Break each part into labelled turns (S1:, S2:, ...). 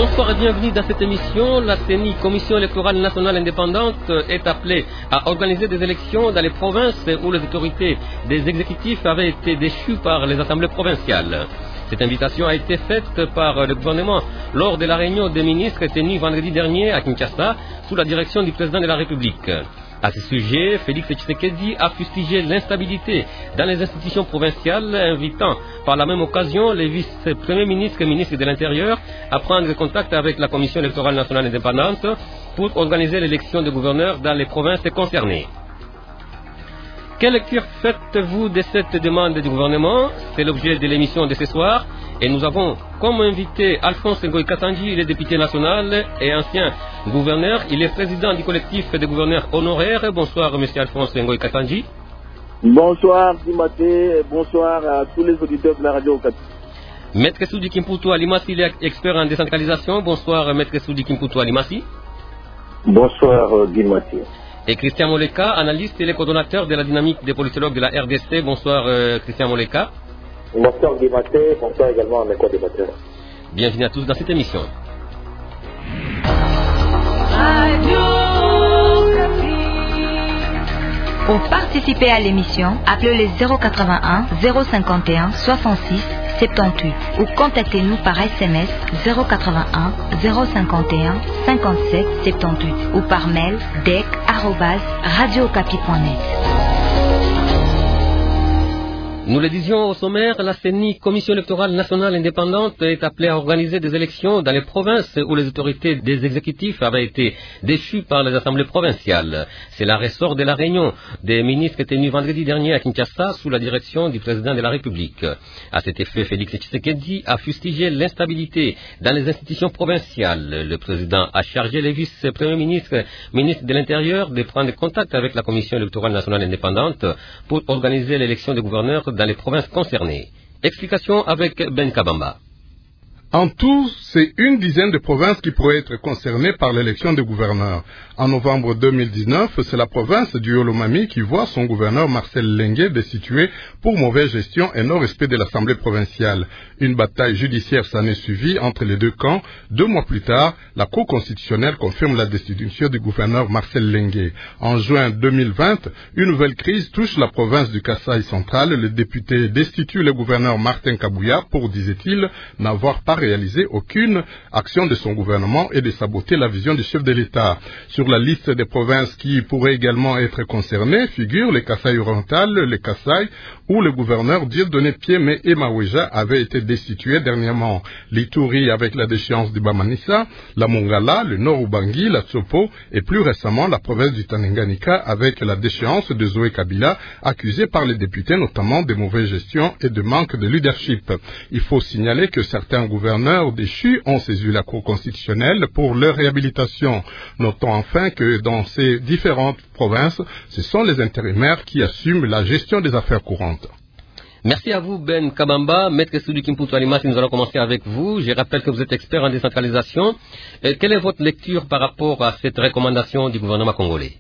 S1: Bonsoir et bienvenue dans cette émission. La CENI, Commission électorale nationale indépendante, est appelée à organiser des élections dans les provinces où les autorités des exécutifs avaient été déchues par les assemblées provinciales. Cette invitation a été faite par le gouvernement lors de la réunion des ministres tenue vendredi dernier à Kinshasa sous la direction du président de la République. À ce sujet, Félix Tshisekedi a fustigé l'instabilité dans les institutions provinciales, invitant par la même occasion les vice-premiers ministres et ministres de l'Intérieur à prendre contact avec la Commission électorale nationale indépendante pour organiser l'élection de gouverneurs dans les provinces concernées. Quelle lecture faites-vous de cette demande du gouvernement? C'est l'objet de l'émission de ce soir. Et nous avons comme invité Alphonse Ngoï Katandji, il est député national et ancien gouverneur. Il est président du collectif des gouverneurs honoraires. Bonsoir, monsieur Alphonse Ngoï Katandji.
S2: Bonsoir, Dimaté. Bonsoir à tous les auditeurs de la radio Okapi.
S1: Maître Soudi Kimputu Alimasi, il est expert en décentralisation. Bonsoir, Maître Soudi Kimputu Alimasi.
S3: Bonsoir, Dimaté.
S1: Et Christian Moleka, analyste et le coordonnateur de la dynamique des politologues de la RDC. Bonsoir, Christian Moleka.
S3: Bonsoir Guimaté, bonsoir également à mes co-débatteurs.
S1: Bienvenue à tous dans cette émission.
S4: Pour participer à l'émission, appelez le 081 051 66 78 ou contactez-nous par SMS 081 051 57 78 ou par mail dec@radiookapi.net.
S1: Nous le disions au sommaire, la CENI, Commission électorale nationale indépendante, est appelée à organiser des élections dans les provinces où les autorités des exécutifs avaient été déchues par les assemblées provinciales. C'est la ressort de la réunion des ministres tenue vendredi dernier à Kinshasa sous la direction du président de la République. À cet effet, Félix Tshisekedi a fustigé l'instabilité dans les institutions provinciales. Le président a chargé les vice-premiers ministres, ministres de l'Intérieur, de prendre contact avec la Commission électorale nationale indépendante pour organiser l'élection des gouverneurs dans les provinces concernées. Explication avec Ben Kabamba.
S5: En tout, c'est une dizaine de provinces qui pourraient être concernées par l'élection des gouverneurs. En novembre 2019, c'est la province du Olomami qui voit son gouverneur Marcel Lengue destitué pour mauvaise gestion et non-respect de l'Assemblée provinciale. Une bataille judiciaire s'en est suivie entre les deux camps. 2 mois plus tard, la Cour constitutionnelle confirme la destitution du gouverneur Marcel Lengue. En juin 2020, une nouvelle crise touche la province du Kasaï central. Le député destitue le gouverneur Martin Kabouya pour, disait-il, n'avoir pas réalisé aucune action de son gouvernement et de saboter la vision du chef de l'État. Sur la liste des provinces qui pourraient également être concernées figurent les Kasaï oriental, les Kasaï, où le gouverneur Dieudonné Piémé et Maouéja avaient été destitués dernièrement. L'Ituri avec la déchéance du Bamanissa, la Mongala, le Nord Ubangi, la Tsopo et plus récemment la province du Tanganyika avec la déchéance de Zoé Kabila, accusé par les députés notamment de mauvaise gestion et de manque de leadership. Il faut signaler que certains gouverneurs déchus ont saisi la Cour constitutionnelle pour leur réhabilitation. Notons enfin que dans ces différentes provinces, ce sont les intérimaires qui assument la gestion des affaires courantes.
S1: Merci à vous Ben Kabamba. Maître Soudi Kimputu Alimasi, nous allons commencer avec vous. Je rappelle que vous êtes expert en décentralisation. Quelle est votre lecture par rapport à cette recommandation du gouvernement congolais?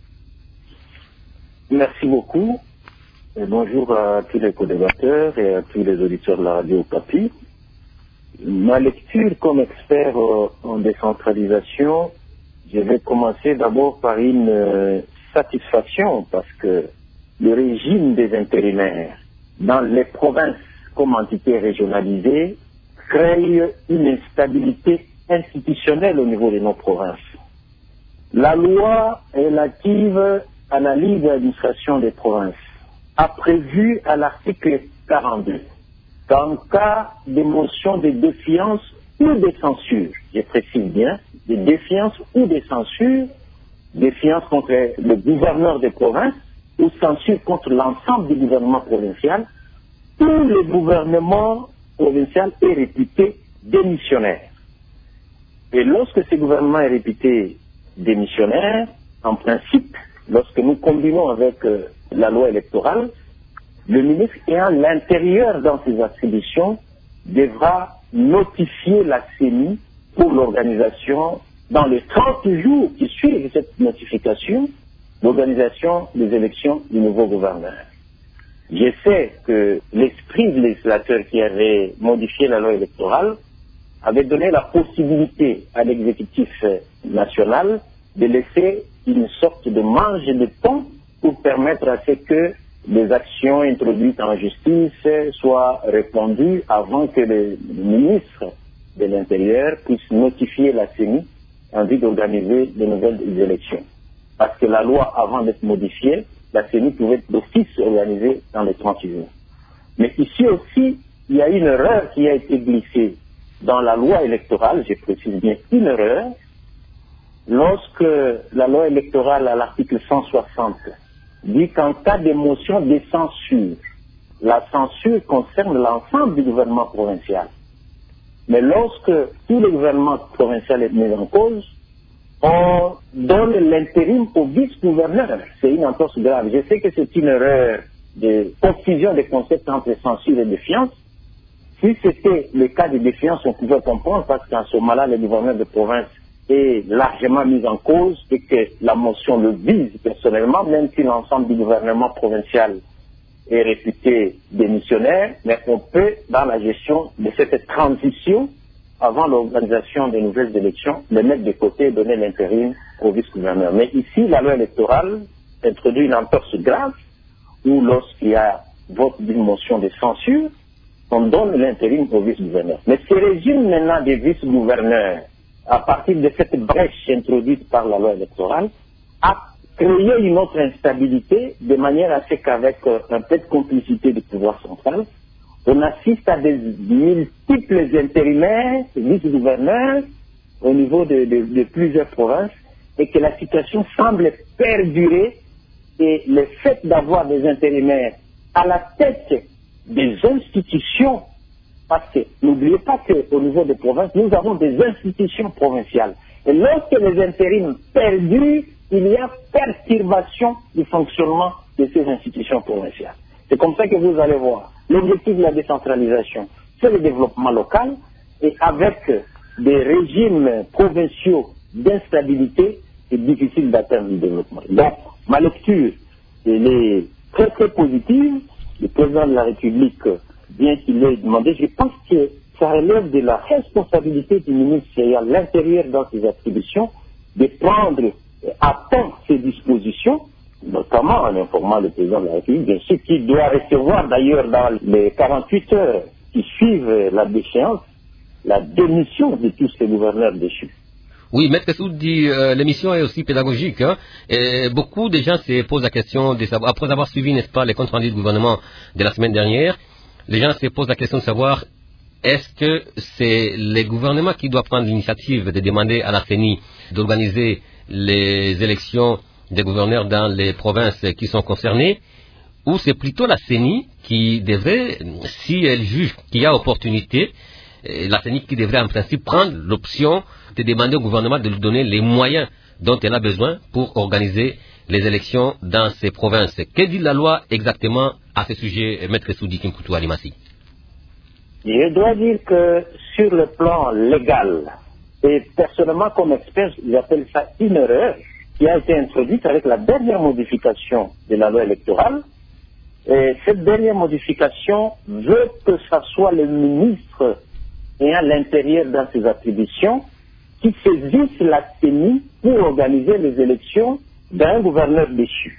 S3: Merci beaucoup. Et bonjour à tous les co-débatteurs et à tous les auditeurs de la radio Okapi. Ma lecture comme expert en décentralisation, je vais commencer d'abord par une satisfaction parce que le régime des intérimaires dans les provinces comme entités régionalisées crée une instabilité institutionnelle au niveau de nos provinces. La loi relative à la libre administration des provinces a prévu à l'article 42 qu'en cas de motion de défiance ou de censure, je précise bien, de défiance ou de censure, défiance contre le gouverneur des provinces ou censure contre l'ensemble du gouvernement provincial, tout le gouvernement provincial est réputé démissionnaire. Et lorsque ce gouvernement est réputé démissionnaire, en principe, lorsque nous combinons avec la loi électorale, le ministre ayant l'intérieur dans ses attributions devra notifier la CENI pour l'organisation, dans les 30 jours qui suivent cette notification, l'organisation des élections du nouveau gouverneur. Je sais que l'esprit du législateur qui avait modifié la loi électorale avait donné la possibilité à l'exécutif national de laisser une sorte de marge de temps pour permettre à ce que les actions introduites en justice soient répondues avant que le ministre de l'Intérieur puisse notifier la CENI en vue d'organiser de nouvelles élections. Parce que la loi, avant d'être modifiée, la CENI pouvait d'office organiser dans les 30 jours. Mais ici aussi, il y a une erreur qui a été glissée dans la loi électorale, je précise bien une erreur, lorsque la loi électorale à l'article 160 dit qu'en cas de motion de censure, la censure concerne l'ensemble du gouvernement provincial. Mais lorsque tout le gouvernement provincial est mis en cause, on donne l'intérim au vice-gouverneur. C'est une entorse grave. Je sais que c'est une erreur de confusion des concepts entre censure et défiance. Si c'était le cas de défiance, on pouvait comprendre parce qu'en ce moment-là, le gouverneur de province est largement mis en cause et que la motion le vise personnellement, même si l'ensemble du gouvernement provincial est réputé démissionnaire, mais on peut, dans la gestion de cette transition, avant l'organisation des nouvelles élections, le mettre de côté et donner l'intérim au vice-gouverneur. Mais ici, la loi électorale introduit une entorse grave où lorsqu'il y a vote d'une motion de censure, on donne l'intérim au vice-gouverneur. Mais ce régime maintenant des vice-gouverneurs, à partir de cette brèche introduite par la loi électorale, a créé une autre instabilité de manière à ce qu'avec un peu de complicité du pouvoir central, on assiste à des multiples intérimaires, vice-gouverneurs, au niveau de plusieurs provinces, et que la situation semble perdurer, et le fait d'avoir des intérimaires à la tête des institutions, parce que n'oubliez pas qu'au niveau des provinces, nous avons des institutions provinciales. Et lorsque les intérims perdurent, il y a perturbation du fonctionnement de ces institutions provinciales. C'est comme ça que vous allez voir. L'objectif de la décentralisation, c'est le développement local, et avec des régimes provinciaux d'instabilité, c'est difficile d'atteindre le développement. Donc, ma lecture, elle est très très positive. Le président de la République, bien qu'il ait demandé, je pense que ça relève de la responsabilité du ministre à l'intérieur dans ses attributions de prendre à temps ses dispositions, notamment en informant le président de la République, bien sûr, qui doit recevoir d'ailleurs dans les 48 heures qui suivent la déchéance, la démission de tous ces gouverneurs déchus.
S1: Oui, Maître Soudi, l'émission est aussi pédagogique. Hein, et beaucoup de gens se posent la question de savoir, après avoir suivi, n'est-ce pas, les comptes rendus du gouvernement de la semaine dernière, les gens se posent la question de savoir est-ce que c'est le gouvernement qui doit prendre l'initiative de demander à la CENI d'organiser les élections des gouverneurs dans les provinces qui sont concernées, ou c'est plutôt la CENI qui devrait, si elle juge qu'il y a opportunité, la CENI qui devrait en principe prendre l'option de demander au gouvernement de lui donner les moyens dont elle a besoin pour organiser les élections dans ces provinces. Que dit la loi exactement à ce sujet, Maître Soudi Kimpoutou Alimassi?
S3: Je dois dire que sur le plan légal, et personnellement comme expert, j'appelle ça une erreur qui a été introduite avec la dernière modification de la loi électorale. Et cette dernière modification veut que ce soit le ministre ayant l'intérieur dans ses attributions qui saisisse la CENI pour organiser les élections d'un gouverneur déchu.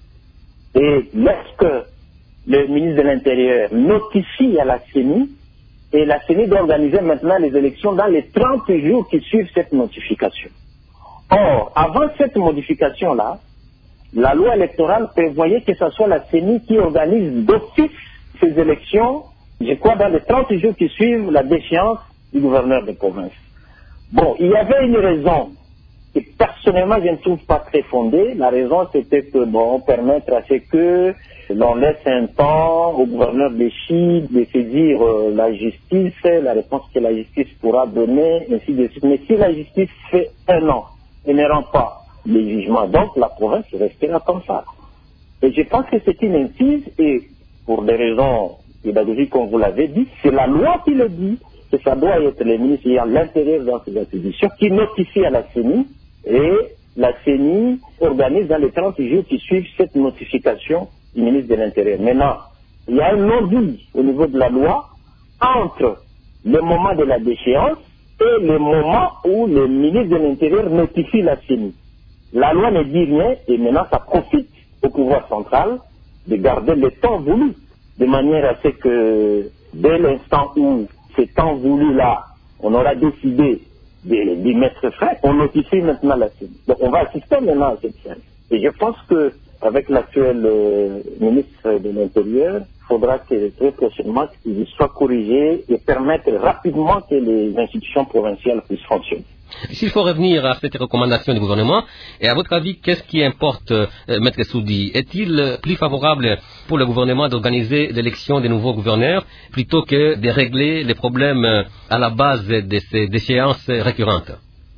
S3: Et lorsque le ministre de l'Intérieur notifie à la CENI, et la CENI doit organiser maintenant les élections dans les 30 jours qui suivent cette notification. Or, avant cette modification-là, la loi électorale prévoyait que ce soit la CENI qui organise d'office ces élections, je crois, dans les 30 jours qui suivent la déchéance du gouverneur de province. Bon, il y avait une raison que personnellement je ne trouve pas très fondée. La raison c'était que, bon, permettre à ce que l'on laisse un temps au gouverneur de Chine de saisir la justice, la réponse que la justice pourra donner, ainsi de suite. Mais si la justice fait un an et ne rend pas les jugements, donc la province restera comme ça. Et je pense que c'est une incise, et pour des raisons pédagogiques comme vous l'avez dit, c'est la loi qui le dit, que ça doit être les ministres ayant l'intérieur dans ces attributions qui notifient à la CENI, et la CENI organise dans les 30 jours qui suivent cette notification du ministre de l'Intérieur. Maintenant, il y a un non-dit au niveau de la loi entre le moment de la déchéance est le moment où le ministre de l'Intérieur notifie la CENI. La loi ne dit rien et maintenant ça profite au pouvoir central de garder le temps voulu, de manière à ce que dès l'instant où ce temps voulu-là, on aura décidé d'y mettre fin, on notifie maintenant la CENI. Donc on va assister maintenant à cette scène. Et je pense qu'avec l'actuel ministre de l'Intérieur, il faudra que très prochainement qu'il soit corrigé et permettre rapidement que les institutions provinciales puissent fonctionner.
S1: S'il faut revenir à cette recommandation du gouvernement, et à votre avis, qu'est-ce qui importe, Maître Soudi? Est-il plus favorable pour le gouvernement d'organiser l'élection des nouveaux gouverneurs plutôt que de régler les problèmes à la base de ces échéances récurrentes?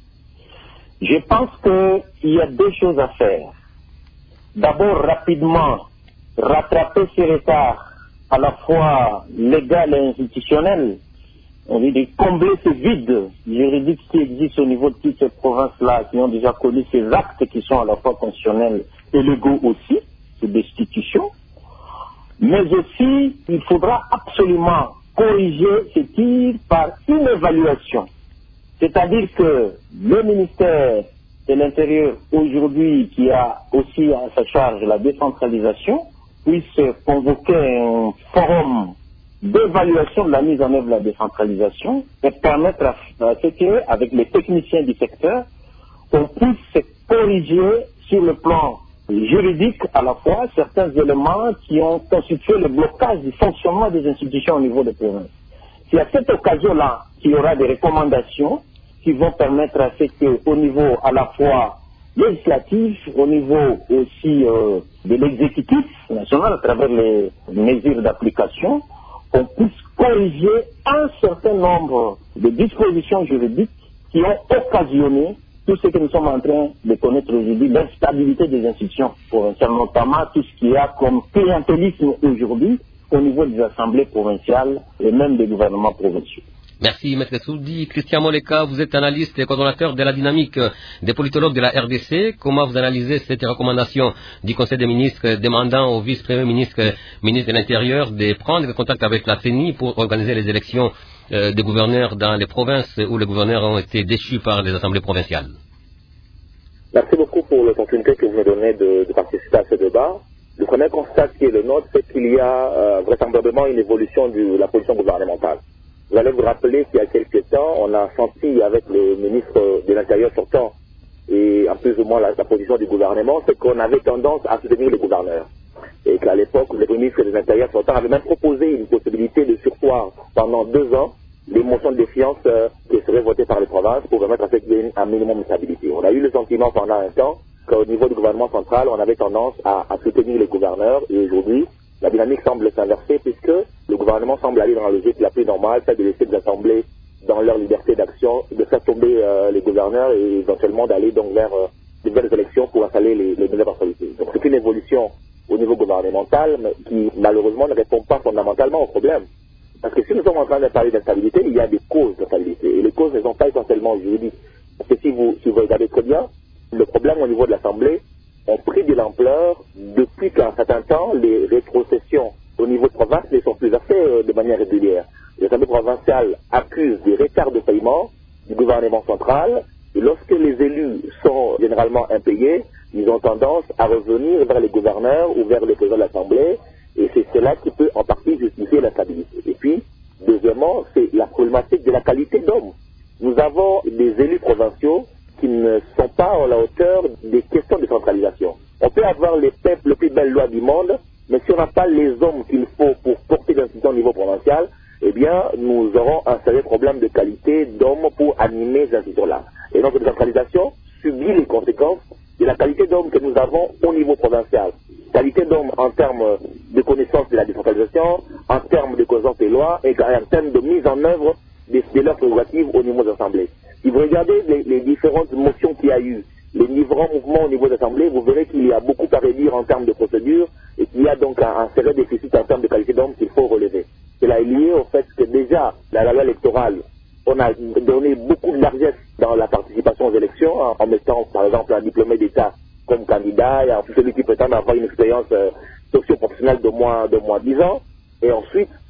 S3: Je pense qu'il y a deux choses à faire. D'abord, rapidement, rattraper ce retard à la fois légal et institutionnel, on veut dire combler ce vide juridique qui existe au niveau de toutes ces provinces-là, qui ont déjà connu ces actes qui sont à la fois constitutionnels et légaux aussi, ces destitutions. Mais aussi, il faudra absolument corriger ce tir par une évaluation. C'est-à-dire que le ministère de l'Intérieur, aujourd'hui, qui a aussi à sa charge la décentralisation, puisse convoquer un forum d'évaluation de la mise en œuvre de la décentralisation et permettre à ce que, avec les techniciens du secteur, on puisse corriger sur le plan juridique à la fois certains éléments qui ont constitué le blocage du fonctionnement des institutions au niveau des provinces. C'est à cette occasion-là qu'il y aura des recommandations qui vont permettre à ce qu'au niveau à la fois législatif, au niveau aussi de l'exécutif national à travers les mesures d'application, on puisse corriger un certain nombre de dispositions juridiques qui ont occasionné tout ce que nous sommes en train de connaître aujourd'hui, l'instabilité des institutions provinciales, notamment tout ce qu'il y a comme clientélisme aujourd'hui au niveau des assemblées provinciales et même des gouvernements provinciaux.
S1: Merci, Maître Soudi. Christian Moleka, vous êtes analyste et coordonnateur de la dynamique des politologues de la RDC. Comment vous analysez cette recommandation du Conseil des ministres demandant au vice-premier ministre, ministre de l'Intérieur, de prendre contact avec la CENI pour organiser les élections des gouverneurs dans les provinces où les gouverneurs ont été déchus par les assemblées provinciales?
S6: Merci beaucoup pour l'opportunité que vous me donnez de participer à ce débat. Le premier constat qui est le nôtre, c'est qu'il y a vraisemblablement une évolution de la position gouvernementale. Vous allez vous rappeler qu'il y a quelques temps, on a senti avec le ministre de l'Intérieur sortant et en plus ou moins la position du gouvernement, c'est qu'on avait tendance à soutenir les gouverneurs. Et qu'à l'époque, le ministre de l'Intérieur sortant avait même proposé une possibilité de surseoir pendant 2 ans les motions de défiance qui seraient votées par les provinces pour permettre à ce qu'il y ait un minimum de stabilité. On a eu le sentiment pendant un temps qu'au niveau du gouvernement central, on avait tendance à soutenir les gouverneurs et aujourd'hui, la dynamique semble s'inverser puisque le gouvernement semble aller dans la logique la plus normale, celle de laisser les assemblées dans leur liberté d'action, de faire tomber les gouverneurs et éventuellement d'aller donc vers de nouvelles élections pour installer les nouvelles autorités. Donc c'est une évolution au niveau gouvernemental mais qui malheureusement ne répond pas fondamentalement au problème. Parce que si nous sommes en train de parler d'instabilité, il y a des causes d'instabilité et les causes ne sont pas essentiellement juridiques. Parce que si vous regardez très bien, le problème au niveau de l'Assemblée ont pris de l'ampleur depuis qu'un certain temps, les rétrocessions au niveau de province ne sont plus faites de manière régulière. Les assemblées provinciales accusent des retards de paiement du gouvernement central et lorsque les élus sont généralement impayés, ils ont tendance à revenir vers les gouverneurs ou vers les présidents de l'Assemblée et c'est cela qui peut en partie justifier la stabilité. Et puis, deuxièmement, c'est la problématique de la qualité d'hommes. Nous avons des élus provinciaux qui ne sont pas à la hauteur des questions de centralisation. On peut avoir les plus belles lois du monde, mais si on n'a pas les hommes qu'il faut pour porter l'institution au niveau provincial, eh bien, nous aurons un sérieux problème de qualité d'hommes pour animer ces institutions-là. Et donc, la décentralisation subit les conséquences de la qualité d'hommes que nous avons au niveau provincial. Qualité d'hommes en termes de connaissance de la décentralisation, en termes de connaissance des lois et en termes de mise en œuvre de leurs prérogatives au niveau des assemblées. Si vous regardez les différentes motions qu'il y a eu, les différents mouvements au niveau de l'Assemblée, vous verrez qu'il y a beaucoup à réduire en termes de procédure et qu'il y a donc un sérieux déficit en termes de qualité d'homme qu'il faut relever. Cela est lié au fait que déjà, la loi électorale, on a donné beaucoup de largesse dans la participation aux élections en mettant par exemple un diplômé d'État comme candidat et celui qui prétend avoir une expérience socio-professionnelle de moins 10 ans. Et ensuite,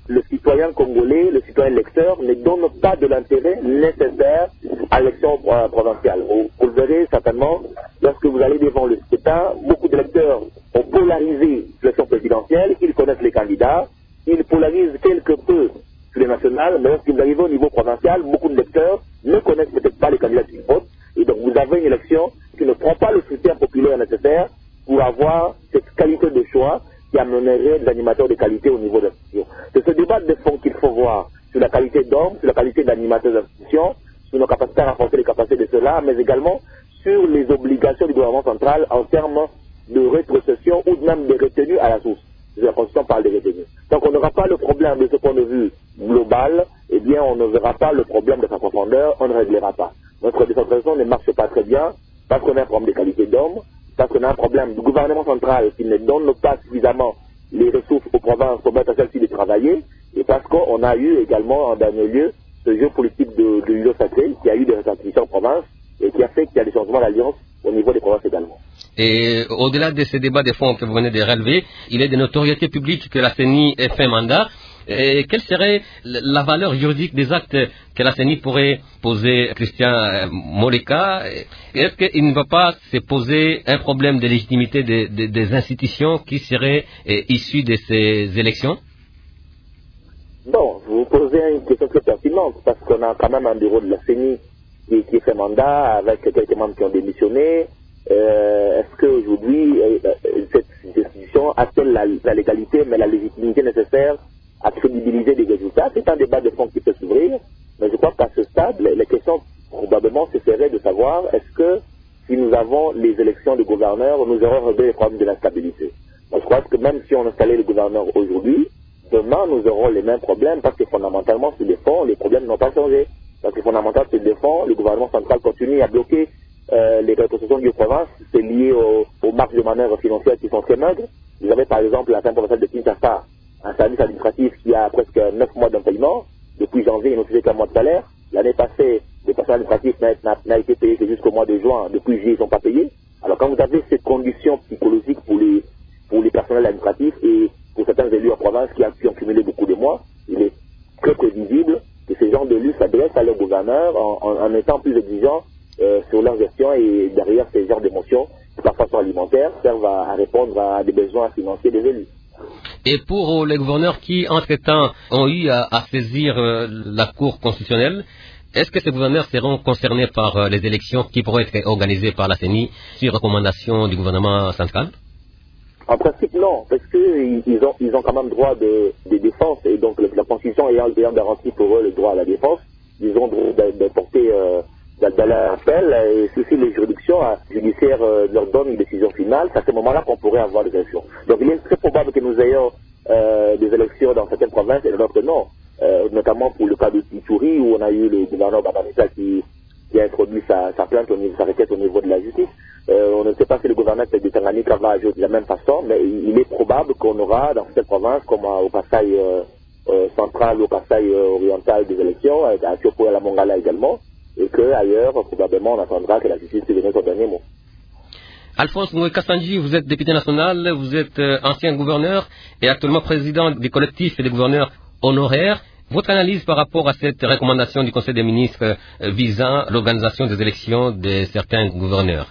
S6: le citoyen congolais, le citoyen lecteur ne donne pas de l'intérêt nécessaire à l'élection provinciale. Vous le verrez certainement, lorsque vous allez devant le scrutin, beaucoup de lecteurs ont polarisé l'élection présidentielle, ils connaissent les candidats, ils polarisent quelque peu sur les nationales, mais lorsque vous arrivez au niveau provincial, beaucoup de lecteurs ne connaissent peut-être pas les candidats qui votent, et donc vous avez une élection qui ne prend pas le soutien populaire nécessaire pour avoir cette qualité de choix qui amènerait des animateurs de qualité au niveau de l'institution. C'est ce débat de fond qu'il faut voir sur la qualité d'hommes, sur la qualité d'animateurs d'institutions, sur nos capacités à renforcer les capacités de ceux-là, mais également sur les obligations du gouvernement central en termes de rétrocession ou même de retenues à la source. La Constitution parle de retenues. Donc on n'aura pas le problème de ce point de vue global, eh bien on ne verra pas le problème de sa profondeur, on ne réglera pas. Notre décentralisation ne marche pas très bien parce qu'on a un problème de qualité d'hommes, parce qu'on a un problème du gouvernement central qui ne donne pas suffisamment les ressources aux provinces pour mettre à celles-ci de travailler, et parce qu'on a eu également en dernier lieu ce jeu politique de l'îlot sacré qui a eu des répartitions en province et qui a fait qu'il y a des changements d'alliance au niveau des provinces également.
S1: Et au-delà de ces débats de fond que vous venez de relever, il est de notoriété publique que la CENI ait fait mandat. Et quelle serait la valeur juridique des actes que la CENI pourrait poser, Christian Moleka? Est-ce qu'il ne va pas se poser un problème de légitimité des institutions qui seraient issues de ces élections?
S6: Non, vous posez une question très pertinente parce qu'on a quand même un bureau de la CENI qui fait mandat avec quelques membres qui ont démissionné. Est-ce qu'aujourd'hui, cette institution a-t-elle la légalité, mais la légitimité nécessaire à crédibiliser des résultats? C'est un débat de fond qui peut s'ouvrir, mais je crois qu'à ce stade, les questions probablement ce serait de savoir est-ce que si nous avons les élections de gouverneurs, nous aurons réglé les problèmes de l'instabilité. Moi, je crois que même si on installait les gouverneurs aujourd'hui, demain nous aurons les mêmes problèmes parce que fondamentalement sur les fonds, les problèmes n'ont pas changé. Parce que fondamentalement sur les fonds, le gouvernement central continue à bloquer les rétrocessions du province, c'est lié aux marges de manœuvre financières qui sont très maigres. Vous avez par exemple la fin provinciale de Kinshasa, un service administratif qui a presque 9 mois d'impayement. Depuis janvier, ils n'ont touché qu'un mois de salaire. L'année passée, le personnel administratif n'a été payé que jusqu'au mois de juin. Depuis juillet, ils ne sont pas payés. Alors quand vous avez ces conditions psychologiques pour les personnels administratifs et pour certains élus en province qui ont cumulé beaucoup de mois, il est très prévisible que ces gens d'élus s'adressent à leurs gouverneurs en étant plus exigeants sur leur gestion, et derrière ces genres d'émotions, qui parfois sont alimentaires, servent à répondre à des besoins financiers des élus.
S1: Et pour les gouverneurs qui, entre-temps, ont eu à saisir la Cour constitutionnelle, est-ce que ces gouverneurs seront concernés par les élections qui pourraient être organisées par la CENI sur recommandation du gouvernement central?
S6: En principe, non, parce qu'ils ont quand même droit de défense, et donc la Constitution ayant garanti pour eux le droit à la défense, ils ont droit de porter d'aller à l'appel, et si les juridictions judiciaires leur donnent une décision finale, c'est à ce moment-là qu'on pourrait avoir des élections. Donc il est très probable que nous ayons des élections dans certaines provinces et dans d'autres non, notamment pour le cas de Ituri où on a eu le gouverneur Babanisa qui a introduit sa plainte, sa requête au niveau de la justice. On ne sait pas si le gouverneur de Tanganyika va agir de la même façon, mais il est probable qu'on aura dans cette province, comme au Kasaï central, au Kasaï oriental des élections, à Tiopo et à la Mongala également, et qu'ailleurs, probablement, on attendra que la justice devienne son dernier mot.
S1: Alphonse Kassanji, vous êtes député national, vous êtes ancien gouverneur et actuellement président des collectifs et des gouverneurs honoraires. Votre analyse par rapport à cette recommandation du Conseil des ministres visant l'organisation des élections de certains gouverneurs?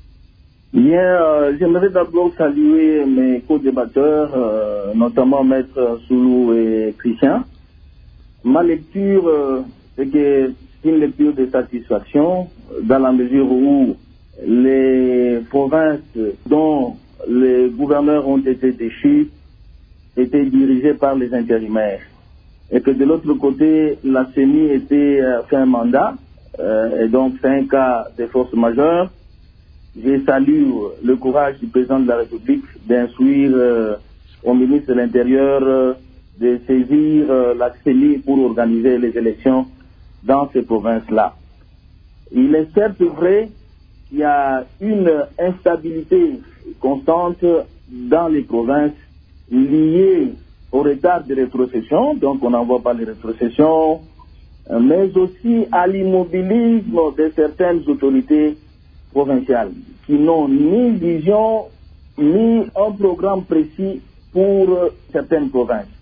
S2: Bien, j'aimerais d'abord saluer mes co-débatteurs, notamment Maître Soulou et Christian. Ma lecture, c'est que une lecture de satisfaction dans la mesure où les provinces dont les gouverneurs ont été déchus étaient dirigées par les intérimaires et que de l'autre côté la CENI était fait un mandat et donc c'est un cas de force majeure. Je salue le courage du président de la République d'instruire au ministre de l'Intérieur de saisir la CENI pour organiser les élections dans ces provinces-là. Il est certes vrai qu'il y a une instabilité constante dans les provinces liée au retard de rétrocession, donc on n'en voit pas les rétrocessions, mais aussi à l'immobilisme de certaines autorités provinciales qui n'ont ni vision ni un programme précis pour certaines provinces.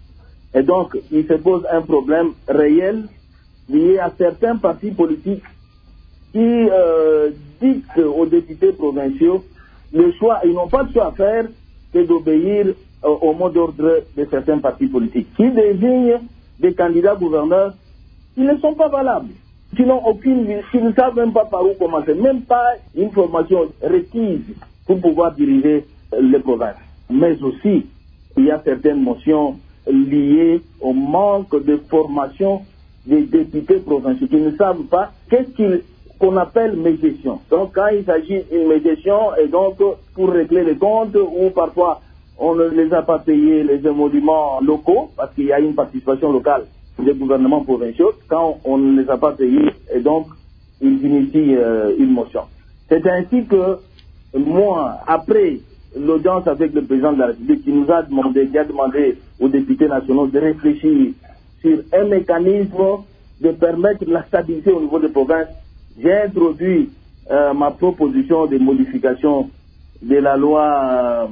S2: Et donc, il se pose un problème réel lié à certains partis politiques qui dictent aux députés provinciaux le choix. Ils n'ont pas de choix à faire que d'obéir au mot d'ordre de certains partis politiques qui désignent des candidats gouverneurs qui ne sont pas valables, qui n'ont aucune vie, qui ne savent même pas par où commencer, même pas une formation requise pour pouvoir diriger les provinces. Mais aussi, il y a certaines motions liées au manque de formation des députés provinciaux qui ne savent pas qu'est-ce qu'on appelle médiation. Donc quand il s'agit d'une médiation, et donc pour régler les comptes, ou parfois on ne les a pas payés les émoluments locaux, parce qu'il y a une participation locale des gouvernements provinciaux, quand on ne les a pas payés, et donc ils initient une motion. C'est ainsi que moi, après l'audience avec le président de la République, qui nous a demandé aux députés nationaux de réfléchir sur un mécanisme de permettre la stabilité au niveau des provinces, j'ai introduit ma proposition de modification de la loi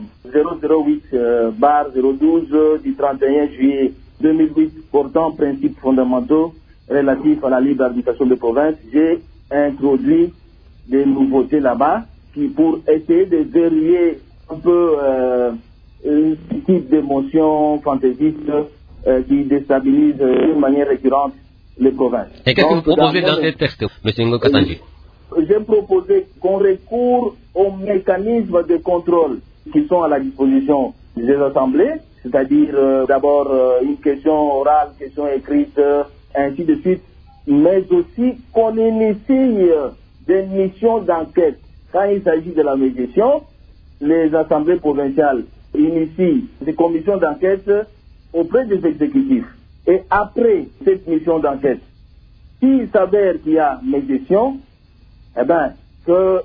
S2: 008/012 du 31 juillet 2008 portant principes fondamentaux relatifs à la libre administration des provinces. J'ai introduit des nouveautés là-bas pour essayer de verrouiller un peu ce type d'émotions fantaisistes qui déstabilisent d'une manière récurrente les provinces.
S1: Et qu'est-ce que vous proposez dans ces textes, M. Ngo Katandji?
S2: J'ai proposé qu'on recourt aux mécanismes de contrôle qui sont à la disposition des assemblées, c'est-à-dire d'abord une question orale, question écrite, ainsi de suite, mais aussi qu'on initie des missions d'enquête. Quand il s'agit de la médiation, les assemblées provinciales initient des commissions d'enquête auprès des exécutifs. Et après cette mission d'enquête, s'il s'avère qu'il y a médiation, eh bien, que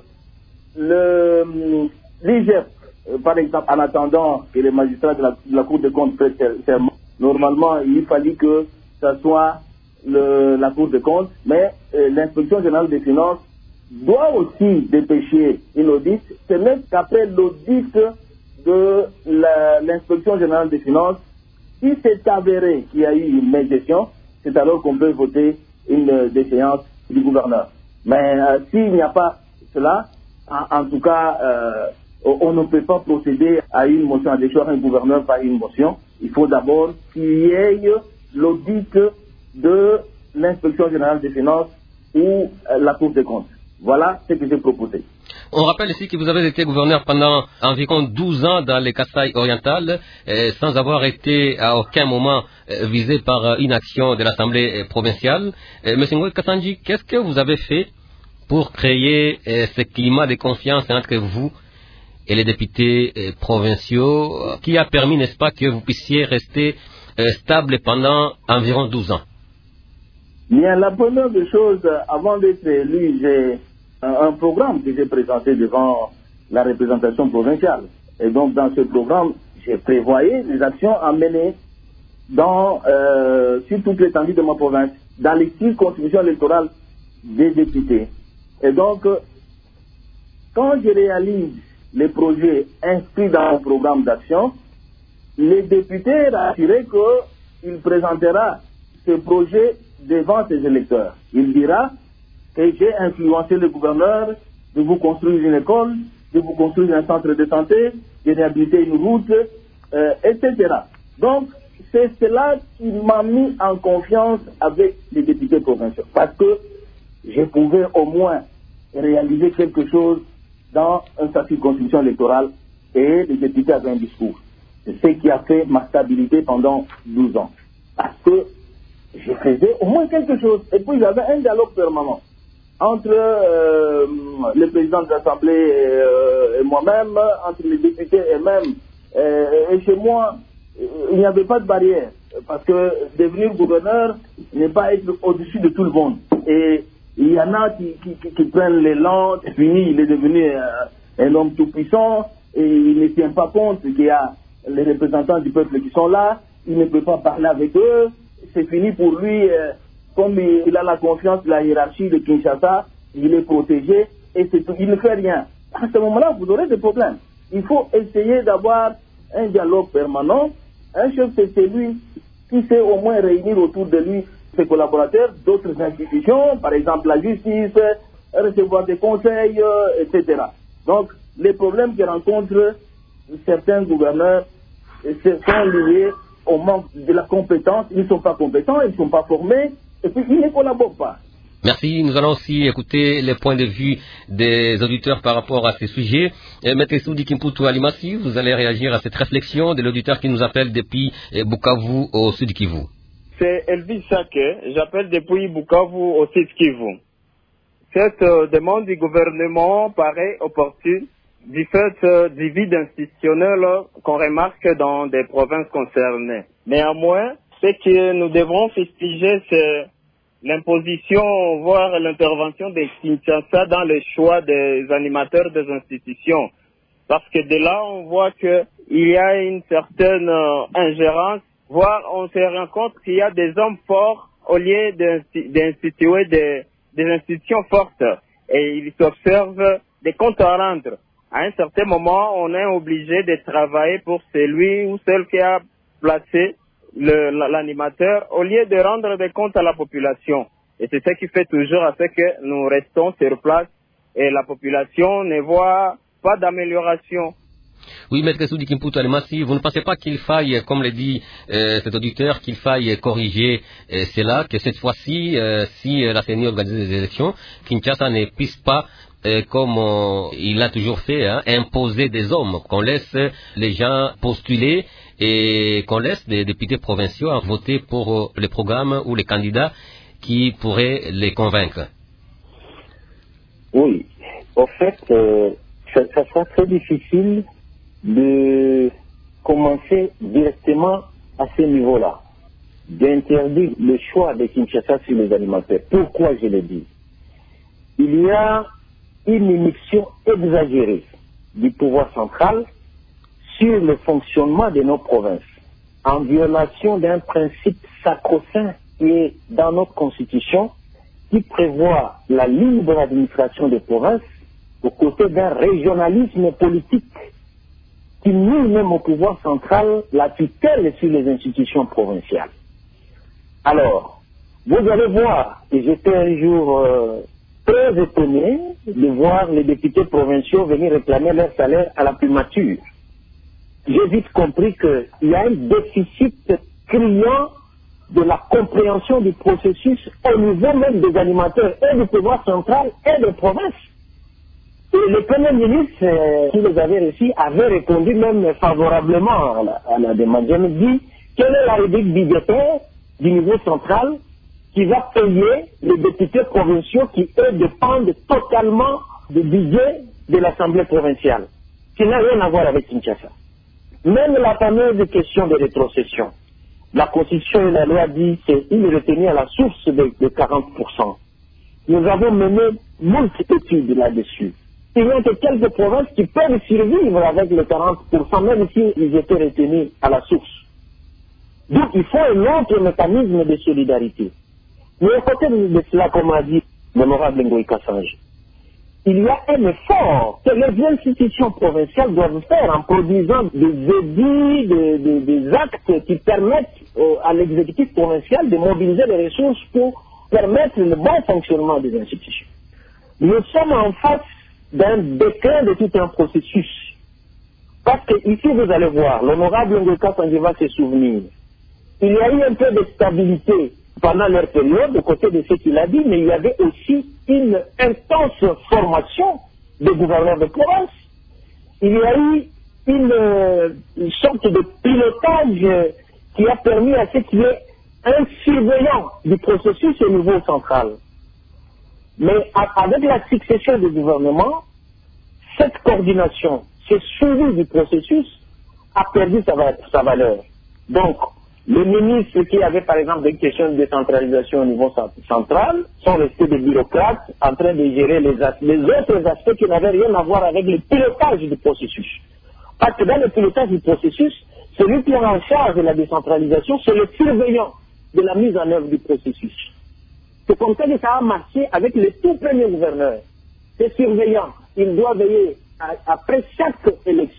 S2: l'IGF, par exemple, en attendant que les magistrats de la Cour des comptes prêtent serment, normalement, il fallait que ce soit la Cour des comptes, mais l'inspection générale des finances doit aussi dépêcher une audit. C'est même qu'après l'audit de l'inspection générale des finances, si c'est avéré qu'il y a eu une médiation, c'est alors qu'on peut voter une déchéance du gouverneur. Mais s'il n'y a pas cela, en tout cas, on ne peut pas procéder à une motion à déchoir un gouverneur par une motion. Il faut d'abord qu'il y ait l'audit de l'inspection générale des finances ou la Cour des comptes. Voilà ce que j'ai proposé.
S1: On rappelle ici que vous avez été gouverneur pendant environ 12 ans dans les Kasaï orientales, sans avoir été à aucun moment visé par une action de l'Assemblée provinciale. Monsieur Ngo Katandji, qu'est-ce que vous avez fait pour créer ce climat de confiance entre vous et les députés provinciaux qui a permis, n'est-ce pas, que vous puissiez rester stable pendant environ 12 ans?
S2: Bien, la première des choses, avant d'être élu, j'ai un programme que j'ai présenté devant la représentation provinciale. Et donc, dans ce programme, j'ai prévoyé les actions à mener sur toute l'étendue de ma province, dans les 6 constitutions électorales des députés. Et donc, quand je réalise les projets inscrits dans mon programme d'action, les députés rassurés qu'il présentera ce projet devant ses électeurs. Il dira que j'ai influencé le gouverneur de vous construire une école, de vous construire un centre de santé, de réhabiliter une route, etc. Donc, c'est cela qui m'a mis en confiance avec les députés provinciaux. Parce que je pouvais au moins réaliser quelque chose dans sa circonscription électorale et les députés avaient un discours. C'est ce qui a fait ma stabilité pendant 12 ans. Parce que je faisais au moins quelque chose. Et puis j'avais un dialogue permanent entre le président de l'Assemblée et moi-même, entre les députés et même. Et chez moi, il n'y avait pas de barrière. Parce que devenir gouverneur n'est pas être au-dessus de tout le monde. Et il y en a qui prennent l'élan, c'est fini, il est devenu un homme tout-puissant, et il ne tient pas compte qu'il y a les représentants du peuple qui sont là, il ne peut pas parler avec eux, c'est fini pour lui, comme il a la confiance de la hiérarchie de Kinshasa, il est protégé, et c'est tout, il ne fait rien. À ce moment-là, vous aurez des problèmes. Il faut essayer d'avoir un dialogue permanent. Un chef, c'est celui qui sait au moins réunir autour de lui ses collaborateurs d'autres institutions, par exemple la justice, recevoir des conseils, etc. Donc, les problèmes que rencontrent certains gouverneurs sont liés au manque de la compétence. Ils ne sont pas compétents, ils ne sont pas formés, et puis ils ne collaborent pas.
S1: Merci. Nous allons aussi écouter les points de vue des auditeurs par rapport à ces sujets. Maître Soudi Kimputu Alimassi, vous allez réagir à cette réflexion de l'auditeur qui nous appelle depuis Bukavu au Sud Kivu.
S7: C'est Elvis Sake, j'appelle depuis Bukavu au Sud Kivu. Cette demande du gouvernement paraît opportune du fait du vide institutionnel qu'on remarque dans des provinces concernées. Néanmoins, ce que nous devons fustiger, c'est l'imposition, voire l'intervention des Kinshasa dans le choix des animateurs des institutions. Parce que de là, on voit qu'il y a une certaine ingérence, voire on se rend compte qu'il y a des hommes forts au lieu d'instituer des institutions fortes. Et il s'observe des comptes à rendre. À un certain moment, on est obligé de travailler pour celui ou celle qui a placé l'animateur au lieu de rendre des comptes à la population. Et c'est ce qui fait toujours à ce que nous restons sur place et la population ne voit pas d'amélioration.
S1: Oui, Maître Soudi Kimputu Alimassi, vous ne pensez pas qu'il faille, comme le dit cet auditeur, qu'il faille corriger cela, que cette fois-ci, si la CENI organise des élections, Kinshasa ne puisse pas, comme il l'a toujours fait, imposer des hommes, qu'on laisse les gens postuler et qu'on laisse des députés provinciaux voter pour les programmes ou les candidats qui pourraient les convaincre?
S3: Oui, en fait, ça sera très difficile de commencer directement à ce niveau-là, d'interdire le choix de Kinshasa sur les animateurs. Pourquoi je le dis? Il y a une émission exagérée du pouvoir central sur le fonctionnement de nos provinces, en violation d'un principe sacro-saint qui est dans notre constitution, qui prévoit la libre administration des provinces aux côtés d'un régionalisme politique qui nie même au pouvoir central la tutelle sur les institutions provinciales. Alors, vous allez voir, et j'étais un jour très étonné de voir les députés provinciaux venir réclamer leur salaire à la primature. J'ai vite compris qu'il y a un déficit criant de la compréhension du processus au niveau même des animateurs et du pouvoir central et des provinces. Et le Premier ministre, qui les avait reçus, avait répondu même favorablement à la demande. Je me dis, quelle est la rubrique budgétaire du niveau central qui va payer les députés provinciaux qui, eux, dépendent totalement du budget de l'Assemblée provinciale, qui n'a rien à voir avec Kinshasa. Même la fameuse question de rétrocession. La Constitution et la loi disent qu'il est retenu à la source de 40%. Nous avons mené multiples études là-dessus. Il n'y a que quelques provinces qui peuvent survivre avec les 40%, même s'ils étaient retenus à la source. Donc il faut un autre mécanisme de solidarité. Mais à côté de cela, comme a dit l'honorable Ngoï Kassange, il y a un effort que les institutions provinciales doivent faire en produisant des édits, des actes qui permettent à l'exécutif provincial de mobiliser les ressources pour permettre le bon fonctionnement des institutions. Nous sommes en face d'un déclin de tout un processus. Parce que ici, vous allez voir, l'honorable Ngoï Kassange va se souvenir, il y a eu un peu de stabilité pendant leur période, de côté de ce qu'il a dit, mais il y avait aussi une intense formation des gouverneurs de province. Il y a eu une sorte de pilotage qui a permis à ce qu'il y ait un surveillant du processus au niveau central. Mais avec la succession du gouvernement, cette coordination, ce suivi du processus a perdu sa valeur. Donc, les ministres qui avaient par exemple une question de décentralisation au niveau central sont restés des bureaucrates en train de gérer les autres aspects qui n'avaient rien à voir avec le pilotage du processus. Parce que dans le pilotage du processus, celui qui est en charge de la décentralisation, c'est le surveillant de la mise en œuvre du processus. C'est comme ça que ça a marché avec le tout premier gouverneur. Ce surveillant, il doit veiller après chaque élection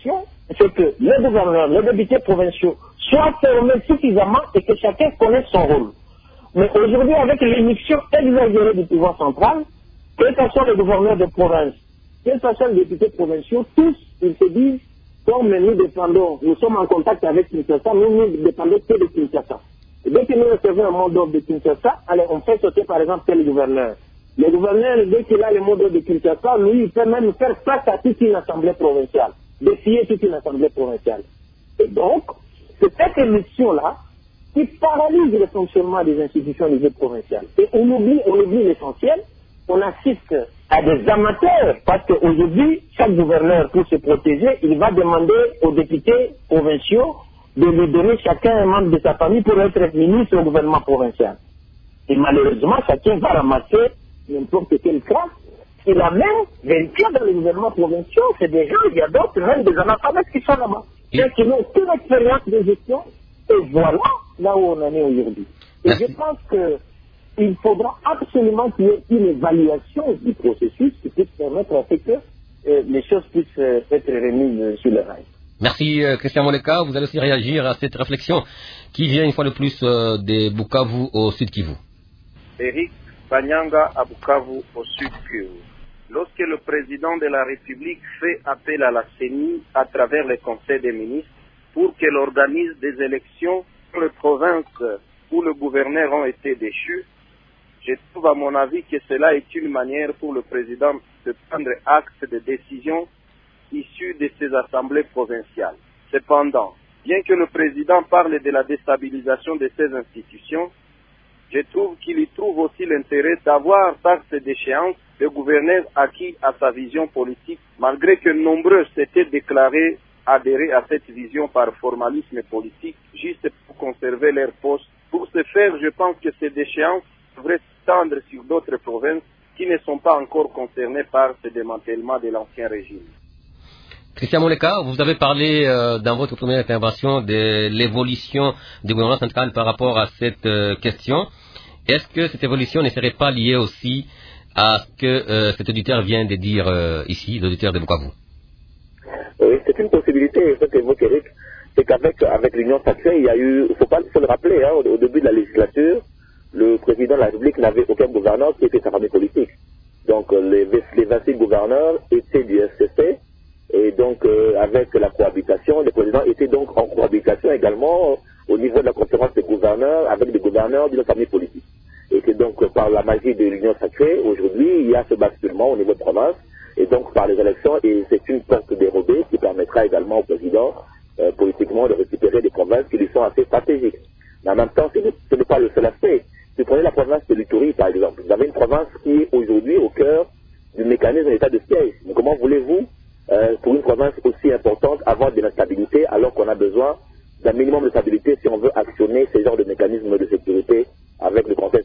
S8: c'est que les gouverneurs, les députés provinciaux soient formés suffisamment et que chacun connaisse son rôle. Mais aujourd'hui, avec l'émission exagérée du pouvoir central, quels que soient les gouverneurs de province, quels que soient les députés provinciaux, tous, ils se disent, comme nous dépendons, nous sommes en contact avec Kinshasa, nous dépendons que de Kinshasa. Et dès que nous recevons un mot d'ordre de Kinshasa, allez, on fait sauter par exemple tel gouverneur. Le gouverneur, dès qu'il a le mot d'ordre de Kinshasa, lui, il peut même faire face à toute une assemblée provinciale, défier toute une assemblée provinciale. Et donc, c'est cette émission-là qui paralyse le fonctionnement des institutions niveau provincial. Et on oublie l'essentiel, on assiste à des amateurs, parce qu'aujourd'hui, chaque gouverneur, pour se protéger, il va demander aux députés provinciaux de lui donner chacun un membre de sa famille pour être ministre au gouvernement provincial. Et malheureusement, chacun va ramasser n'importe quel cas. Il a même vérifié dans les gouvernements provinciaux, c'est des gens, il y a d'autres, même des analphabètes qui sont là-bas. C'est qui n'ont aucune expérience de gestion, et voilà là où on en est aujourd'hui. Et je pense qu'il faudra absolument qu'il y ait une évaluation du processus qui puisse permettre à ce que les choses puissent être remises sur le rail.
S1: Merci Christian Moleka. Vous allez aussi réagir à cette réflexion qui vient une fois de plus de Bukavu au Sud Kivu.
S9: Eric Banyanga à Bukavu au Sud Kivu. Lorsque le président de la République fait appel à la CENI à travers le Conseil des ministres pour qu'elle organise des élections pour les provinces où les gouverneurs ont été déchus, je trouve à mon avis que cela est une manière pour le président de prendre acte de décisions issues de ces assemblées provinciales. Cependant, bien que le président parle de la déstabilisation de ces institutions, je trouve qu'il y trouve aussi l'intérêt d'avoir par ces déchéances le gouverneur acquis à sa vision politique, malgré que nombreux s'étaient déclarés adhérer à cette vision par formalisme politique, juste pour conserver leur poste. Pour ce faire, je pense que ces déchéances devraient s'étendre sur d'autres provinces qui ne sont pas encore concernées par ce démantèlement de l'ancien régime.
S1: Christian Moleka, vous avez parlé dans votre première intervention de l'évolution du gouvernement central par rapport à cette question. Est-ce que cette évolution ne serait pas liée aussi à ce que cet auditeur vient de dire ici, l'auditeur de Bukavu?
S6: Oui, c'est une possibilité, ce qu'évoque Eric, c'est qu'avec l'Union sacrée, il y a eu, faut le rappeler, hein, au début de la législature, le président de la République n'avait aucun gouverneur qui était sa famille politique. Donc les 26 gouverneurs étaient du FCC, et donc avec la cohabitation, le président était donc en cohabitation également au niveau de la conférence des gouverneurs avec des gouverneurs d'une famille politique. Et que donc par la magie de l'Union sacrée, aujourd'hui, il y a ce basculement au niveau de province, et donc par les élections, et c'est une porte dérobée qui permettra également au président politiquement de récupérer des provinces qui lui sont assez stratégiques. Mais en même temps, ce n'est pas le seul aspect. Si vous prenez la province de l'Ituri, par exemple, vous avez une province qui est aujourd'hui au cœur du mécanisme d'état de siège. Mais comment voulez-vous, pour une province aussi importante, avoir de la stabilité alors qu'on a besoin d'un minimum de stabilité si on veut actionner ces genres de mécanismes de sécurité avec le Conseil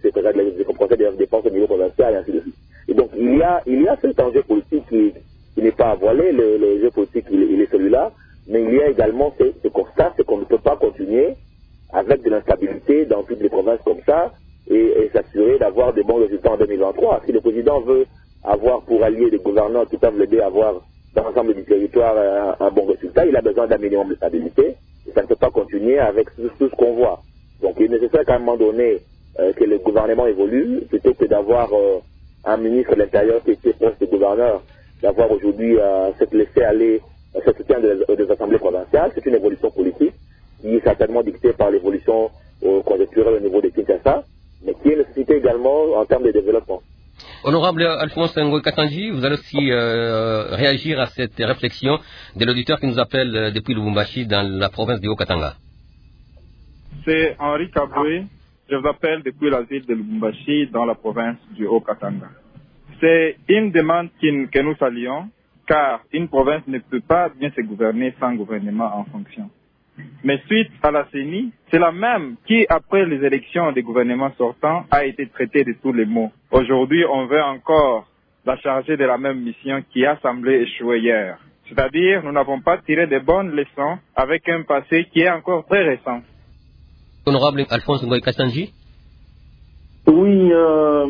S6: de défense au niveau provincial et ainsi de suite. Et donc il y a cet enjeu politique qui n'est pas à voiler, le jeu politique il est celui-là, mais il y a également ce constat, c'est qu'on ne peut pas continuer avec de l'instabilité dans toutes les provinces comme ça et s'assurer d'avoir de bons résultats en 2023. Si le président veut avoir pour allier des gouverneurs qui peuvent l'aider à avoir dans l'ensemble du territoire un bon résultat, il a besoin d'un minimum de stabilité et ça ne peut pas continuer avec tout ce qu'on voit. Donc il est nécessaire qu'à un moment donné que le gouvernement évolue, plutôt que d'avoir un ministre de l'Intérieur qui était proche des gouverneurs, d'avoir aujourd'hui cette laisser-aller, ce soutien des assemblées provinciales. C'est une évolution politique qui est certainement dictée par l'évolution conjoncturelle au niveau de Kinshasa, mais qui est nécessitée également en termes de développement.
S1: Honorable Alphonse Ngoy Katanji, vous allez aussi réagir à cette réflexion de l'auditeur qui nous appelle depuis Lubumbashi dans la province du Haut-Katanga.
S10: C'est Henri Kaboué, je vous appelle depuis la ville de Lubumbashi dans la province du Haut-Katanga. C'est une demande que nous saluons, car une province ne peut pas bien se gouverner sans gouvernement en fonction. Mais suite à la CENI, c'est la même qui, après les élections des gouvernements sortants, a été traitée de tous les maux. Aujourd'hui, on veut encore la charger de la même mission qui a semblé échouer hier. C'est-à-dire, nous n'avons pas tiré de bonnes leçons avec un passé qui est encore très récent.
S1: Honorable Alphonse Ngoy Katanji.
S2: Oui,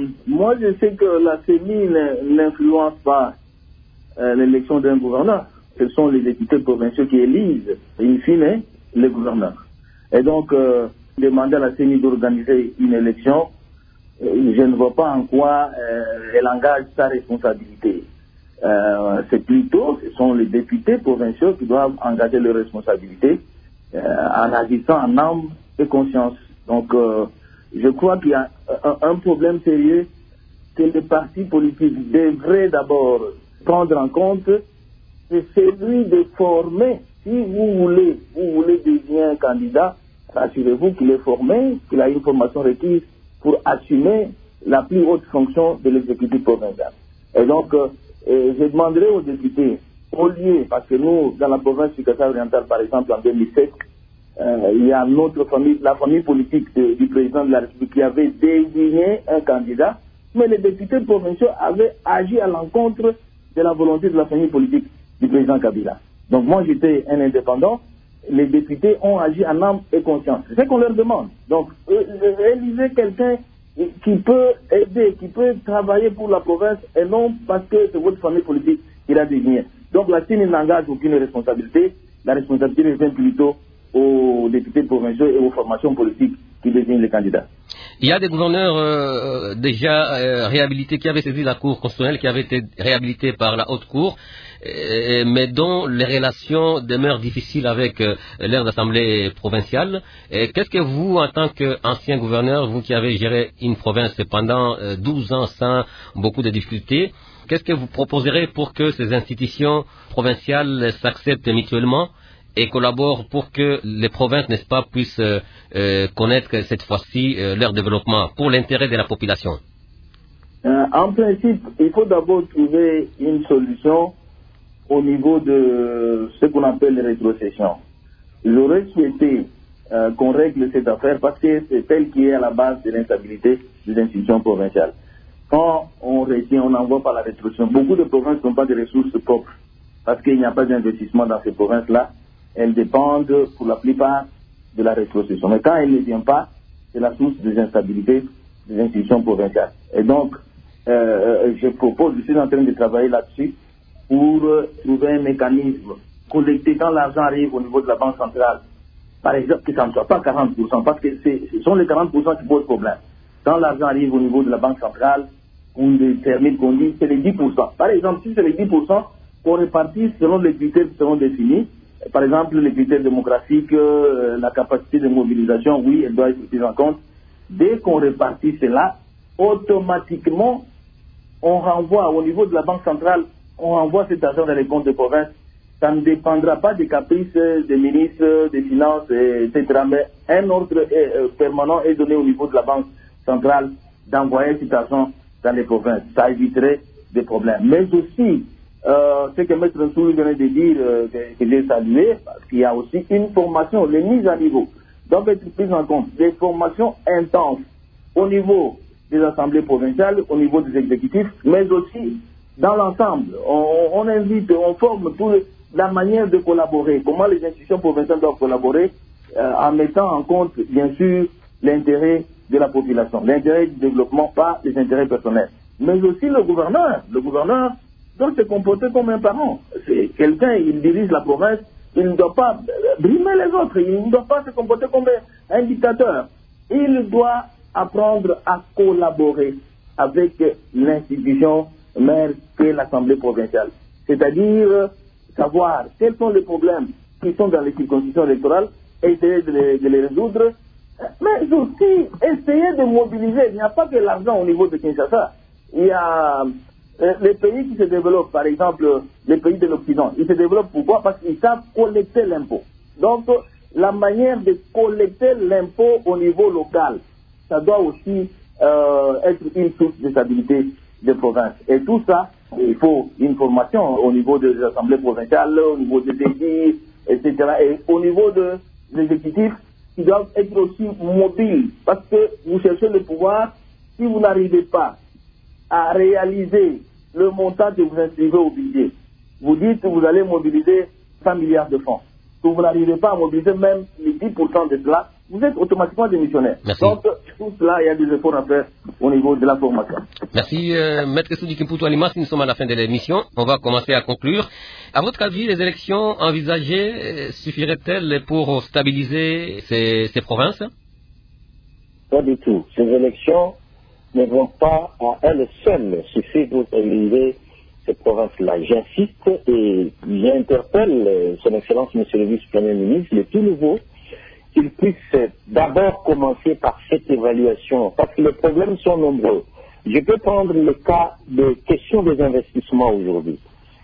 S2: moi je sais que la CENI n'influence pas l'élection d'un gouverneur. ce sont les députés provinciaux qui élisent, in fine, les gouverneurs. Et donc, demander à la CENI d'organiser une élection, je ne vois pas en quoi elle engage sa responsabilité. C'est plutôt, ce sont les députés provinciaux qui doivent engager leurs responsabilités en agissant en âme et conscience. Donc, je crois qu'il y a un problème sérieux que les partis politiques devraient d'abord prendre en compte, c'est celui de former. Si vous voulez désigner un candidat, assurez-vous qu'il est formé, qu'il a une formation requise pour assumer la plus haute fonction de l'exécutif provincial. Et donc, je demanderai aux députés, au lieu, parce que nous, dans la province du Kasaï oriental, par exemple, en 2007, il y a notre famille, la famille politique du président de la République qui avait désigné un candidat, mais les députés provinciaux avaient agi à l'encontre de la volonté de la famille politique du président Kabila. Donc moi, j'étais un indépendant, les députés ont agi en âme et conscience. C'est ce qu'on leur demande. Donc, élisez quelqu'un qui peut aider, qui peut travailler pour la province et non parce que c'est votre famille politique qui l'a désigné. Donc la CENI n'engage aucune responsabilité. La responsabilité revient plutôt aux députés provinciaux et aux formations politiques qui désignent les candidats.
S1: Il y a des gouverneurs déjà réhabilités qui avaient saisi la Cour constitutionnelle, qui avaient été réhabilités par la Haute Cour, mais dont les relations demeurent difficiles avec leur assemblée provinciale. Qu'est-ce que vous, en tant qu'ancien gouverneur, vous qui avez géré une province pendant 12 ans sans beaucoup de difficultés, qu'est-ce que vous proposerez pour que ces institutions provinciales s'acceptent mutuellement et collaborent pour que les provinces, n'est-ce pas, puissent connaître cette fois-ci leur développement pour l'intérêt de la population?
S2: En principe, il faut d'abord trouver une solution au niveau de ce qu'on appelle les rétrocessions. J'aurais souhaité qu'on règle cette affaire parce que c'est elle qui est à la base de l'instabilité des institutions provinciales. Quand on retient, on envoie par la rétrocession. Beaucoup de provinces n'ont pas de ressources propres parce qu'il n'y a pas d'investissement dans ces provinces-là. Elles dépendent pour la plupart de la rétrocession. Mais quand elle ne vient pas, c'est la source des instabilités des institutions provinciales. Et donc, je suis en train de travailler là-dessus pour trouver un mécanisme collecté quand l'argent arrive au niveau de la Banque centrale. Par exemple, que ça ne soit pas 40%, parce que ce sont les 40% qui posent problème. Quand l'argent arrive au niveau de la Banque centrale, on détermine qu'on dit c'est les 10%. Par exemple, si c'est les 10%, qu'on répartisse selon les critères qui seront définis. Par exemple, les critères démographiques, la capacité de mobilisation, oui, elle doit être prise en compte. Dès qu'on répartit cela, automatiquement, on renvoie au niveau de la Banque centrale, on renvoie cet argent dans les comptes de province. Ça ne dépendra pas des caprices des ministres, des finances, etc. Mais un ordre permanent est donné au niveau de la Banque centrale d'envoyer cet argent dans les provinces. Ça éviterait des problèmes. Mais aussi, ce que Maître Nsouli venait de dire, que j'ai salué, parce qu'il y a aussi une formation, les mises à niveau doivent être prises en compte, des formations intenses au niveau des assemblées provinciales, au niveau des exécutifs, mais aussi dans l'ensemble. On invite, on forme la manière de collaborer, comment les institutions provinciales doivent collaborer, en mettant en compte, bien sûr, l'intérêt de la population, l'intérêt du développement, pas les intérêts personnels. Mais aussi le gouverneur doit se comporter comme un parent. C'est quelqu'un, il dirige la province, il ne doit pas brimer les autres, il ne doit pas se comporter comme un dictateur. Il doit apprendre à collaborer avec l'institution mère qu'est l'Assemblée provinciale. C'est-à-dire savoir quels sont les problèmes qui sont dans les circonscriptions électorales, essayer de les résoudre, mais aussi essayer de mobiliser. Il n'y a pas que l'argent au niveau de Kinshasa. Il y a les pays qui se développent, par exemple les pays de l'Occident, ils se développent pourquoi? Parce qu'ils savent collecter l'impôt. Donc la manière de collecter l'impôt au niveau local, ça doit aussi être une source de stabilité des provinces. Et tout ça, il faut une formation au niveau des assemblées provinciales, au niveau des députés, etc. Et au niveau des exécutifs qui doivent être aussi mobiles. Parce que vous cherchez le pouvoir, si vous n'arrivez pas à réaliser le montant que vous inscrivez au budget, vous dites que vous allez mobiliser 100 milliards de francs. Que vous n'arrivez pas à mobiliser même les 10% de cela, vous êtes automatiquement démissionnaire.
S1: Merci.
S2: Donc, tout cela, il y a des efforts à faire au niveau de la formation.
S1: Merci, Maître Soudi Kimputu Alimas. Nous sommes à la fin de l'émission. On va commencer à conclure. À votre avis, les élections envisagées suffiraient-elles pour stabiliser ces provinces?
S8: Pas du tout. Ces élections ne vont pas à elles seules suffire pour stabiliser ces provinces-là. J'insiste et j'interpelle son Excellence, Monsieur le Vice-Premier ministre, le tout nouveau, qu'il puisse d'abord commencer par cette évaluation, parce que les problèmes sont nombreux. Je peux prendre le cas de question des investissements aujourd'hui.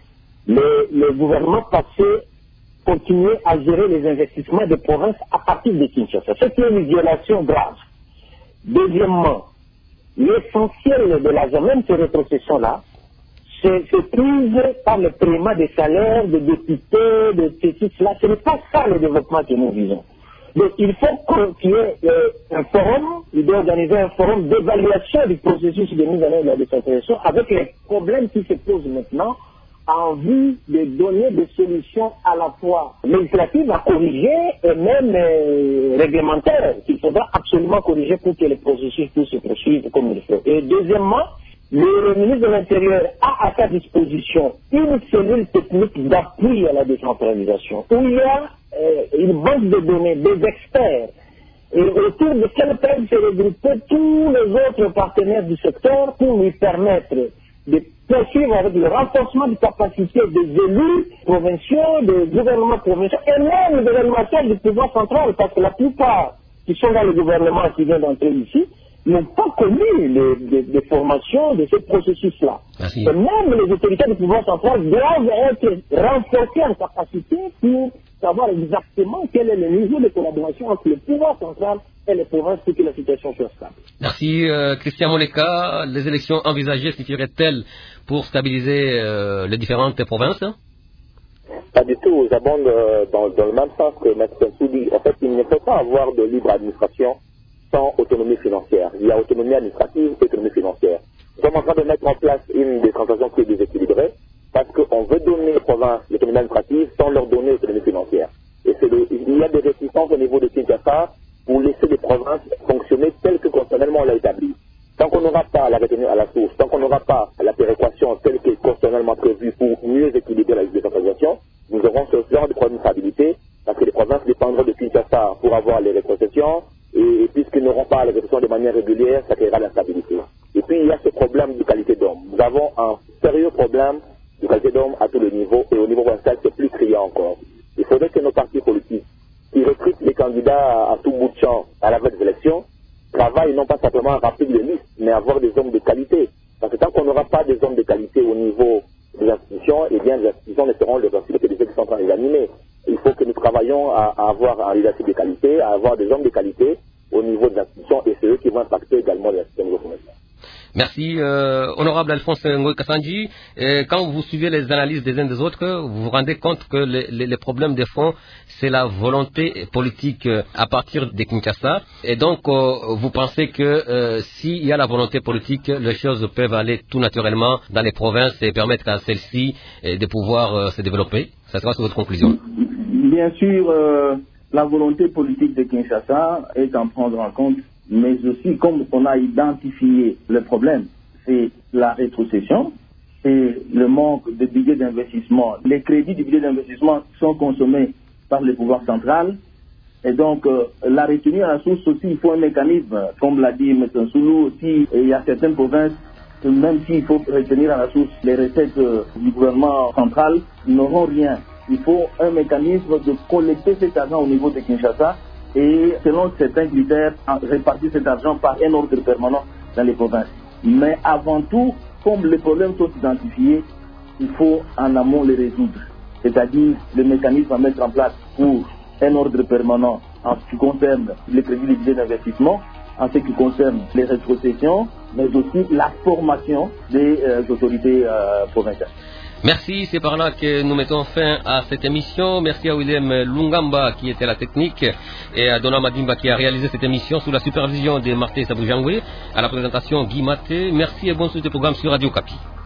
S8: Le gouvernement passé continuait à gérer les investissements des provinces à partir de Kinshasa. C'est une violation grave. Deuxièmement, l'essentiel de l'argent, même ces rétrocessions-là, se trouve par le paiement des salaires des députés, de ceci, cela. Ce n'est pas ça le développement que nous visons. Donc il faut qu'il y ait un forum, il doit organiser un forum d'évaluation du processus de mise en œuvre de la décentralisation avec les problèmes qui se posent maintenant en vue de donner des solutions à la fois législatives à corriger et même réglementaires qu'il faudra absolument corriger pour que le processus puisse se poursuivre comme il faut. Et deuxièmement, le ministre de l'Intérieur a à sa disposition une cellule technique d'appui à la décentralisation où il y a une banque de données, des experts, et autour de quels peuvent se regrouper tous les autres partenaires du secteur pour lui permettre de poursuivre avec le renforcement des capacités des élus provinciaux, des gouvernements provinciaux et même des animateurs du pouvoir central, parce que la plupart qui sont dans le gouvernement qui vient d'entrer ici n'ont pas connu les formations de ce processus-là.
S1: Merci.
S8: Et même les autorités du pouvoir central doivent être renforcées en capacité pour savoir exactement quel est le niveau de collaboration entre le pouvoir central et les provinces pour que la situation soit stable.
S1: Merci, Christian Moleka. Les élections envisagées suffiraient-elles pour stabiliser les différentes provinces?
S6: Pas du tout. J'abonde dans le même sens que M. Soudi. En fait, il ne peut pas avoir de libre administration sans autonomie financière. Il y a autonomie administrative et autonomie financière. Nous sommes en train de mettre en place une décentralisation qui est déséquilibrée parce qu'on veut donner aux provinces l'autonomie administrative sans leur donner l'autonomie financière. Et il y a des réticences au niveau de Kinshasa pour laisser les provinces fonctionner telles que constitutionnellement on l'a établi. Tant qu'on n'aura pas la retenue à la source, tant qu'on n'aura pas la péréquation telle que constitutionnellement prévue pour mieux équilibrer la décentralisation, nous aurons ce genre de problème de stabilité parce que les provinces dépendront de Kinshasa pour avoir les rétrocessions. Et puisqu'ils n'auront pas la réception de manière régulière, ça créera l'instabilité. Et puis il y a ce problème de qualité d'homme. Nous avons un sérieux problème de qualité d'homme à tous les niveaux, et au niveau provincial, c'est plus criant encore. Il faudrait que nos partis politiques, qui recrutent les candidats à tout bout de champ à la veille des élections, travaillent non pas simplement à remplir les listes, mais à avoir des hommes de qualité. Parce que tant qu'on n'aura pas des hommes de qualité au niveau des institutions, eh bien les institutions ne seront les activités qui sont en train d'animer. Il faut que nous travaillions à avoir un leadership de qualité, à avoir des hommes de qualité au niveau de l'institution, et c'est eux qui vont impacter également les systèmes gouvernementaux.
S1: Merci, honorable Alphonse Ngoy Kassanji. Quand vous suivez les analyses des uns des autres, vous vous rendez compte que les problèmes de fond, c'est la volonté politique à partir de Kinshasa. Et donc, vous pensez que s'il y a la volonté politique, les choses peuvent aller tout naturellement dans les provinces et permettre à celles-ci de pouvoir se développer. Ça sera votre conclusion.
S2: Bien sûr, la volonté politique de Kinshasa est à prendre en compte, mais aussi comme on a identifié le problème, c'est la rétrocession, c'est le manque de budget d'investissement. Les crédits du budget d'investissement sont consommés par le pouvoir central, et donc la retenue à la source aussi, il faut un mécanisme, comme l'a dit M. Soulou aussi, il y a certaines provinces, même s'il faut retenir à la source les recettes du gouvernement central, ils n'auront rien. Il faut un mécanisme de collecter cet argent au niveau de Kinshasa et, selon certains critères, répartir cet argent par un ordre permanent dans les provinces. Mais avant tout, comme les problèmes sont identifiés, il faut en amont les résoudre. C'est-à-dire le mécanisme à mettre en place pour un ordre permanent en ce qui concerne les crédits de budget d'investissement, en ce qui concerne les rétrocessions, mais aussi la formation des autorités provinciales.
S1: Merci, c'est par là que nous mettons fin à cette émission. Merci à William Lungamba qui était la technique et à Dona Madimba qui a réalisé cette émission sous la supervision de Martin Saboujangwe. À la présentation, Guy Maté. Merci et bonne suite du programme sur Radio Okapi.